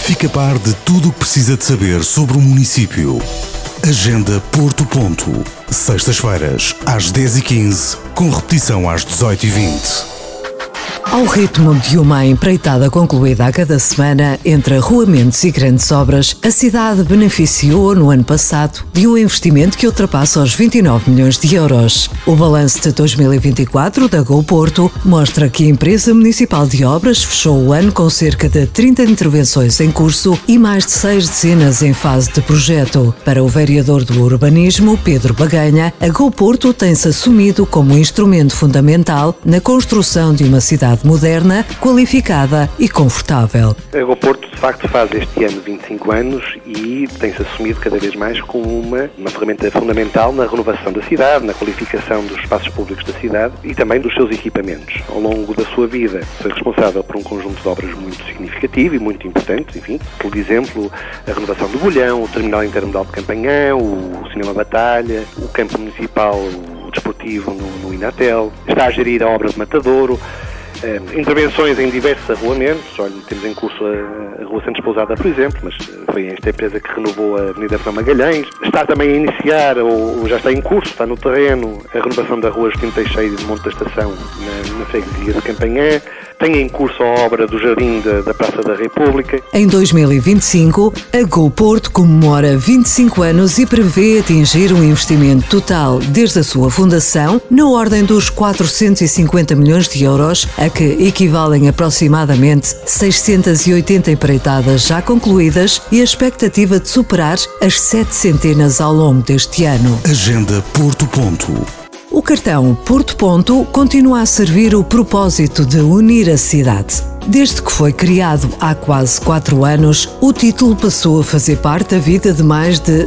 Fique a par de tudo o que precisa de saber sobre o município. Agenda Porto Ponto. Sextas-feiras, às 10h15, com repetição às 18h20. Ao ritmo de uma empreitada concluída a cada semana entre arruamentos e grandes obras, a cidade beneficiou no ano passado de um investimento que ultrapassa os 29 milhões de euros. O balanço de 2024 da Go Porto mostra que a empresa municipal de obras fechou o ano com cerca de 30 intervenções em curso e mais de 6 dezenas em fase de projeto. Para o vereador do urbanismo, Pedro Baganha, a Go Porto tem-se assumido como um instrumento fundamental na construção de uma cidade moderna, qualificada e confortável. A Go Porto, de facto, faz este ano 25 anos e tem-se assumido cada vez mais como uma ferramenta fundamental na renovação da cidade, na qualificação dos espaços públicos da cidade e também dos seus equipamentos. Ao longo da sua vida, foi responsável por um conjunto de obras muito significativo e muito importante, enfim, por exemplo, a renovação do Bolhão, o terminal intermodal de Campanhã, o Cinema Batalha, o campo municipal desportivo no Inatel, está a gerir a obra de Matadouro, intervenções em diversos arruamentos. Olha, temos em curso a Rua Santos Pousada, por exemplo, mas foi esta empresa que renovou a Avenida Fernão Magalhães. Está também a iniciar, ou já está em curso, está no terreno, a renovação da Rua Justino Teixeira e de Monte da Estação na freguesia de Campanhã. Tem em curso a obra do Jardim da Praça da República. Em 2025, a Go Porto comemora 25 anos e prevê atingir um investimento total, desde a sua fundação, na ordem dos 450 milhões de euros, a que equivalem aproximadamente 680 empreitadas já concluídas e a expectativa de superar as 700 ao longo deste ano. Agenda Porto Ponto. O cartão Porto Ponto continua a servir o propósito de unir a cidade. Desde que foi criado há quase 4 anos, o título passou a fazer parte da vida de mais de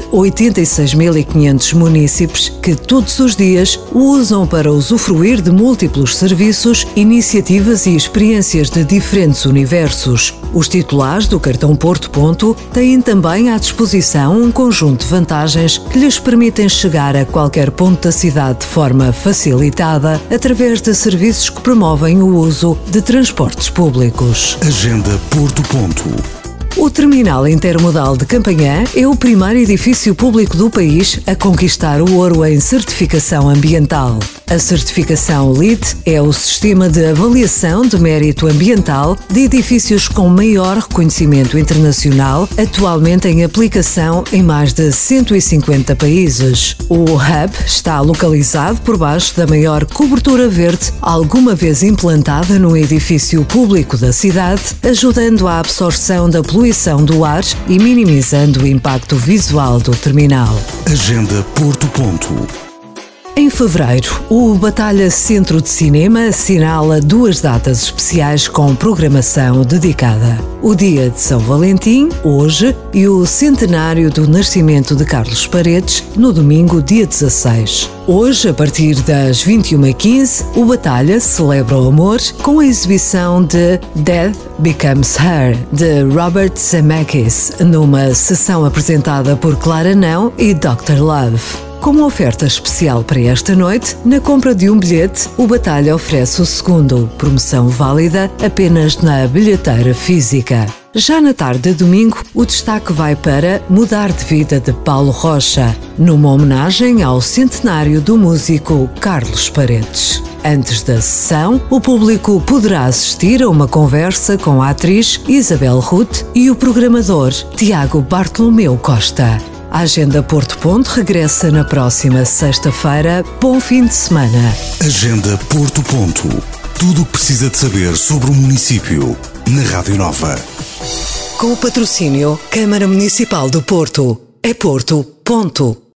86.500 munícipes que todos os dias o usam para usufruir de múltiplos serviços, iniciativas e experiências de diferentes universos. Os titulares do cartão Porto Ponto têm também à disposição um conjunto de vantagens que lhes permitem chegar a qualquer ponto da cidade de forma facilitada através de serviços que promovem o uso de transportes públicos. Agenda Porto Ponto. O Terminal Intermodal de Campanhã é o primeiro edifício público do país a conquistar o ouro em certificação ambiental. A certificação LEED é o sistema de avaliação de mérito ambiental de edifícios com maior reconhecimento internacional, atualmente em aplicação em mais de 150 países. O hub está localizado por baixo da maior cobertura verde alguma vez implantada no edifício público da cidade, ajudando à absorção da poluição do ar e minimizando o impacto visual do terminal. Agenda Porto Ponto. Em fevereiro, o Batalha Centro de Cinema assinala 2 datas especiais com programação dedicada. O Dia de São Valentim, hoje, e o centenário do nascimento de Carlos Paredes, no domingo, dia 16. Hoje, a partir das 21h15, o Batalha celebra o amor com a exibição de Death Becomes Her, de Robert Zemeckis, numa sessão apresentada por Clara Não e Dr. Love. Como oferta especial para esta noite, na compra de um bilhete, o Batalha oferece o segundo, promoção válida apenas na bilheteira física. Já na tarde de domingo, o destaque vai para Mudar de Vida de Paulo Rocha, numa homenagem ao centenário do músico Carlos Paredes. Antes da sessão, o público poderá assistir a uma conversa com a atriz Isabel Ruth e o programador Tiago Bartolomeu Costa. A Agenda Porto Ponto regressa na próxima sexta-feira. Bom fim de semana. Agenda Porto Ponto. Tudo o que precisa de saber sobre o município, na Rádio Nova. Com o patrocínio Câmara Municipal do Porto. É Porto Ponto.